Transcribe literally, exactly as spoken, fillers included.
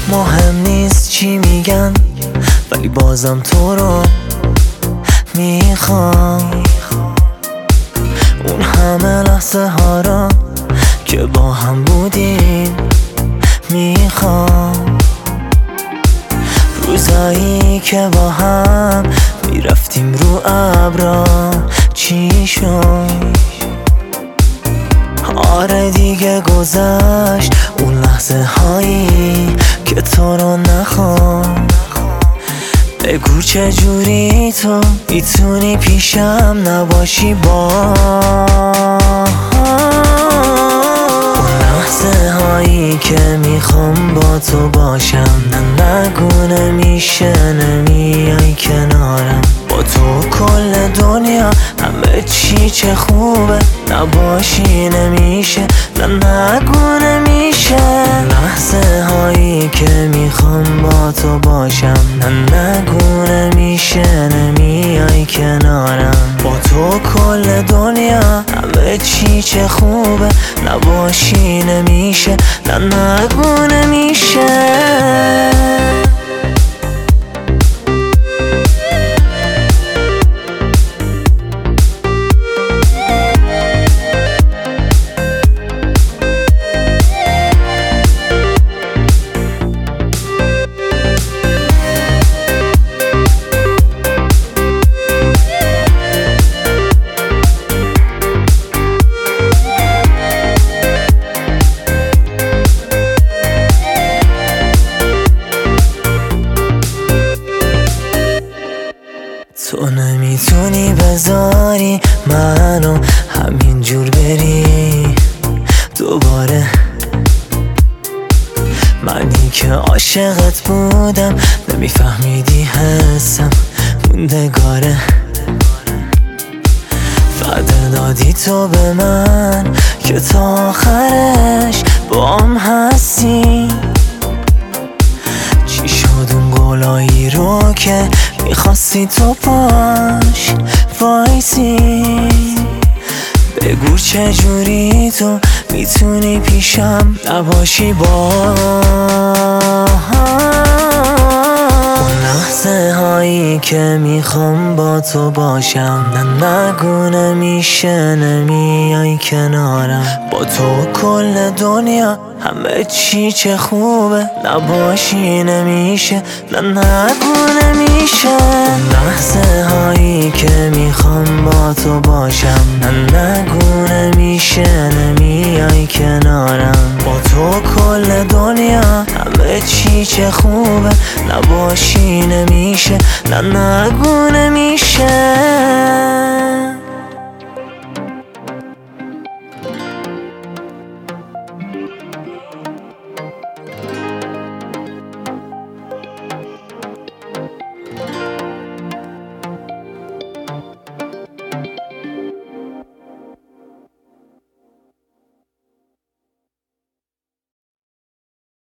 مهم نیست چی میگن، ولی بازم تو رو میخوام. اون همه لحظه ها را که با هم بودیم میخوام. روزایی که با هم میرفتیم رو ابرا چی شد؟ آره دیگه گذشت اون لحظه هایی که تو رو نخوام. بگو چجوری تو میتونی پیشم نباشی با اون لحظه هایی که میخوام با تو باشم. نه نگو نمیشه نمیای کنارم، با تو کل دنیا همه چی چه خوبه. نباشی نمیشه، نه نگو نمیشه. لحظه هایی که میخوام با تو باشم. نه نگو نمیشه نمیای کنارم، با تو کل دنیا همه چی چه خوبه. نباشی نمیشه، نه نگو نمیشه. تو نمیتونی بذاری منو همینجور بری دوباره. منی که عاشقت بودم نمیفهمیدی حسم موندگاره. وعده دادی تو به من که تا آخرش بام هستی. چی شد اون گلایی رو که میخواستی تو پاش وایسی؟ بگو چجوری تو میتونی پیشم نباشی با اون لحظه هایی که میخوام با تو باشم. نه نگو نمیشه نمیای کنارم، با تو کل دنیا همه چی چه خوبه. نباشی نمیشه، نه نگو نمیشه. اون لحظه هایی که میخوام با تو باشم. نه نگو نمیشه نمیای کنارم، با تو کل دنیا همه چی چه خوبه. نباشی نمیشه، نه نگو نمیشه.